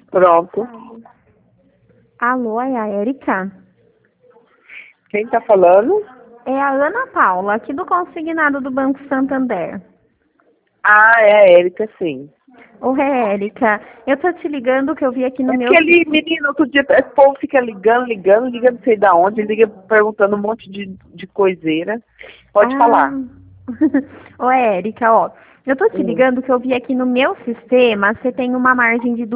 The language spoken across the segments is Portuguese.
Pronto. Alô, é a Érica? Quem tá falando? É a Ana Paula, aqui do consignado do Banco Santander. Ah, é a Érica, sim. Ô, Érica, eu tô te ligando que eu vi aqui no É meu... aquele menino, outro dia, esse povo fica ligando, liga não sei da onde, liga perguntando um monte de coiseira. Pode Ah, falar. ô, Érica, ó, eu tô te Hum. ligando que eu vi aqui no meu sistema, você tem uma margem de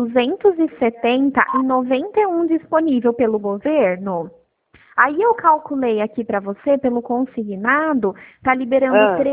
270,91 disponível pelo governo. Aí eu calculei aqui para você, pelo consignado, tá liberando Ah.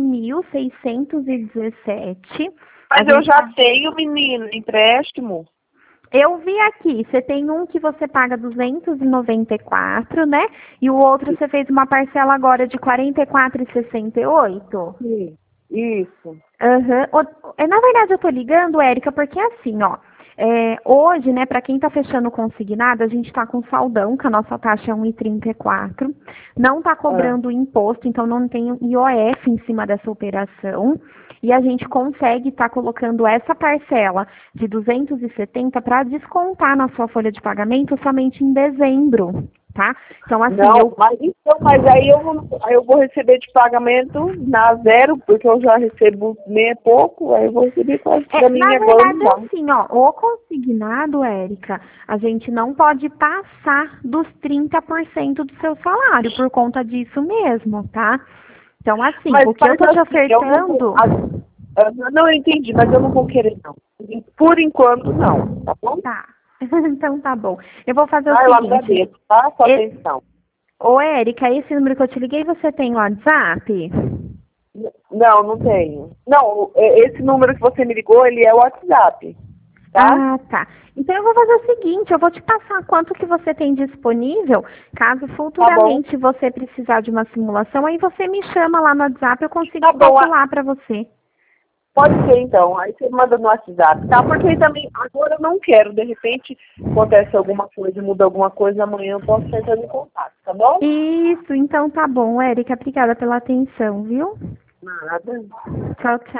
13.617. A Mas eu gente já tá... tenho, menino, empréstimo. Eu vi aqui, você tem um que você paga 294, né? E o outro você fez uma parcela agora de 44,68. Sim. Isso. Aham. Na verdade, eu tô ligando, Érica, porque assim, ó, hoje, né, para quem tá fechando consignado, a gente tá com saldão, que a nossa taxa é 1,34, não tá Ah. cobrando imposto, então não tem IOF em cima dessa operação, e a gente consegue estar colocando essa parcela de 270 para descontar na sua folha de pagamento somente em dezembro, tá? Então, assim, Não, mas aí eu vou receber de pagamento na zero, porque eu já recebo meio pouco, aí eu vou receber quase pra mim Na agora não verdade, dá. assim, ó, o consignado, Érica, a gente não pode passar dos 30% do seu salário por conta disso mesmo, tá? Então, assim, Mas o que eu faz tô te assim, eu não vou. ofertando, Não, eu entendi, mas eu não vou querer, não. Por enquanto, não, tá bom? tá. Então tá bom. Eu vou fazer o Ah, eu seguinte. agradeço, tá? Sua E- atenção. Ô, Érica, esse número que eu te liguei, você tem WhatsApp? Não, não tenho. Não, esse número que você me ligou, ele é o WhatsApp, tá? Ah, tá. Então eu vou fazer o seguinte, eu vou te passar quanto que você tem disponível, caso Tá bom. futuramente você precisar de uma simulação, aí você me chama lá no WhatsApp, eu consigo Tá bom, calcular para você. pode ser então. Aí você manda no WhatsApp, tá? Porque aí também, agora eu não quero. De repente, acontece alguma coisa, muda alguma coisa, amanhã eu posso entrar em contato, tá bom? Isso, então tá bom, Érica, obrigada pela atenção, viu? Nada. Tchau, tchau.